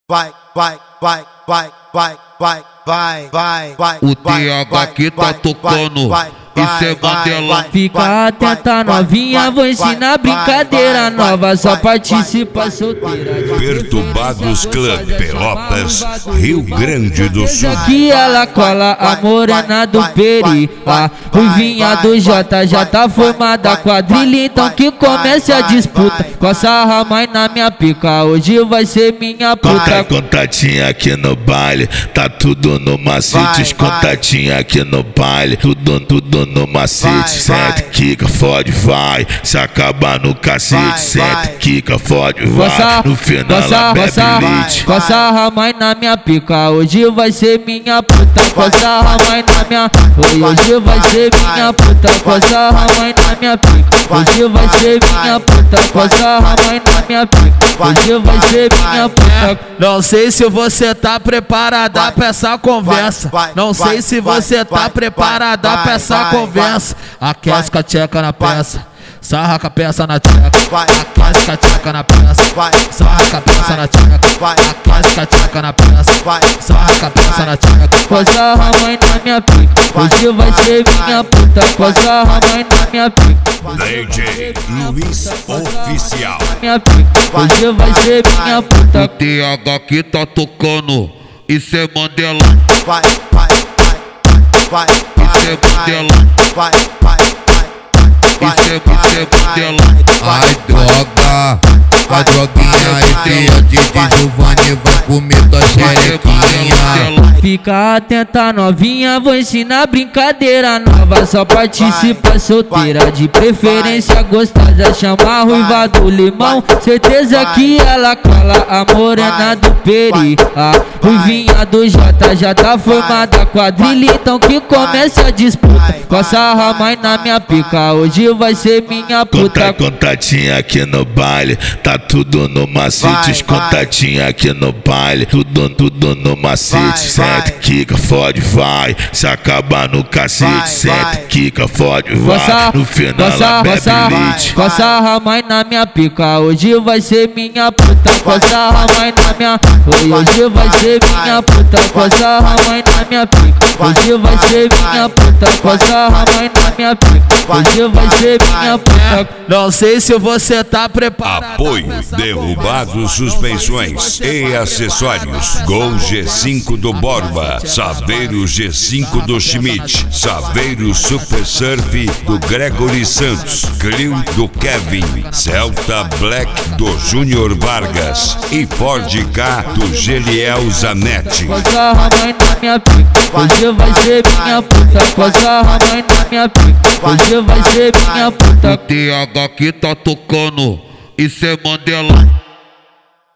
O TH que tá tocando, isso é Mandela. Fica atenta novinha, vou ensinar brincadeira nova, só participa solteira. Perturbados Club Pelotas, Rio Grande do Sul. Aqui ela cola a morena do Peri, a ruivinha do Jota já tá formada quadrilha, então que comece a disputa. Com a sarra mais na minha pica, hoje vai ser minha puta. Contatinha aqui no baile, tá tudo no macete. Os contatinhos aqui no baile, tudo no macete. Sente, quica, fode, vai. Se acabar no cacete, sente, quica, fode, vai. No final ela bebe leite. Com a sarra mais na minha pica, hoje vai ser minha puta. Com a sarra mais na minha, hoje vai ser minha puta. Com a sarra mais na minha pica, hoje vai ser minha puta. Com a sarra mais na minha pica, hoje vai ser minha puta. Não sei se você tá preparada pra essa conversa. Não sei se você tá preparada pra essa conversa. Aquece com a tcheca na peça, sarra com a peça na tcheca. Aquece com a tcheca na peça, sarra com a peça na tcheca. Aquece com a tcheca na peça, sarra com a peça na tcheca. Com a sarra mãe na minha pica, hoje vai ser minha puta. Com a sarra mãe na minha pica, DJ Luiz Oficial. minha pica, hoje vai ser minha puta. O TH que tá tocando, isso é Mandela. Isso é Mandela. Isso é Mandela. Ai droga, a droguinha ideia de Giovanni vai comer tua xerequinha. Fica atenta novinha, vou ensinar brincadeira nova, só participa solteira. De preferência gostosa, chama a ruiva do limão. Certeza que ela cola a morena do Peri, a ruivinha do Jota já tá formada quadrilha, então que comece a disputa. Com a sarra mais na minha pica, hoje vai ser minha puta. Contatinha aqui no baile, tá tudo no macete. Os contatinhos aqui no baile, tudo no macete. Sente, quica, fode, vai. Se acabar no cacete, sente, quica, fode, vai. No final ela bebe leite. Com a sarra mais na minha pica, hoje vai ser minha puta. Com a sarra mais na minha, hoje vai ser minha puta. Com a sarra mais na minha pica, hoje vai ser minha puta. Com a sarra mais na minha pica, hoje vai ser minha puta. Não sei se você tá preparado. Apoio Derrubados Suspensões e Acessórios. Gol G5 do Borba, Saveiro G5 do Schmidt, Saveiro Super Surf do Gregory Santos, Clio do Kevin, Celta Black do Júnior Vargas e Ford K do Geliel Zanetti. Com a sarra mãe na minha pica, hoje vai ser minha puta. Com a sarra mãe na minha pica, hoje vai ser minha puta. O TH que tá tocando, isso é Mandela.